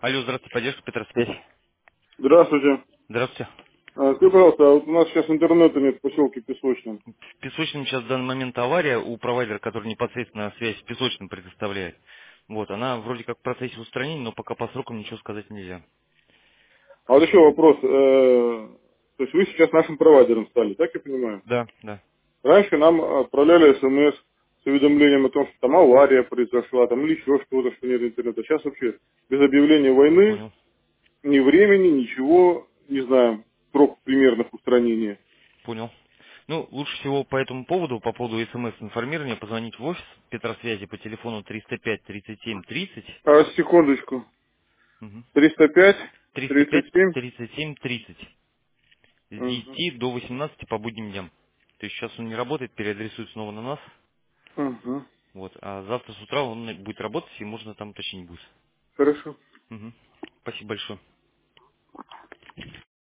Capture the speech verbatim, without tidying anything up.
Алло, здравствуйте, поддержка Петросвязь. Здравствуйте. Здравствуйте. А, Скажите, пожалуйста, а вот у нас сейчас интернета нет в поселке Песочном. В Песочном сейчас в данный момент авария у провайдера, который непосредственно связь с Песочным предоставляет. Вот, она вроде как в процессе устранения, но пока по срокам ничего сказать нельзя, к А вот еще сожалению. вопрос. э, То есть вы сейчас нашим провайдером стали, так я понимаю? Да, да, Раньше нам отправляли смс с уведомлением о том, что там авария произошла, там или еще что-то, что нет интернета. Сейчас вообще без объявления войны, понял, ни времени, ничего, не знаем, срок примерных устранения. понял. Ну, лучше всего по этому поводу, по поводу смс-информирования, позвонить в офис Петросвязи по телефону триста пять тридцать семь тридцать. А, секундочку. Мгм. триста пять, триста пять тридцать семь. тридцать семь тридцать. С Угу. десяти до восемнадцати по будним дням. То есть сейчас он не работает, переадресует снова на нас. Угу. Вот. А завтра с утра он будет работать, и можно там уточнить будет. Хорошо. Мгм. Спасибо большое.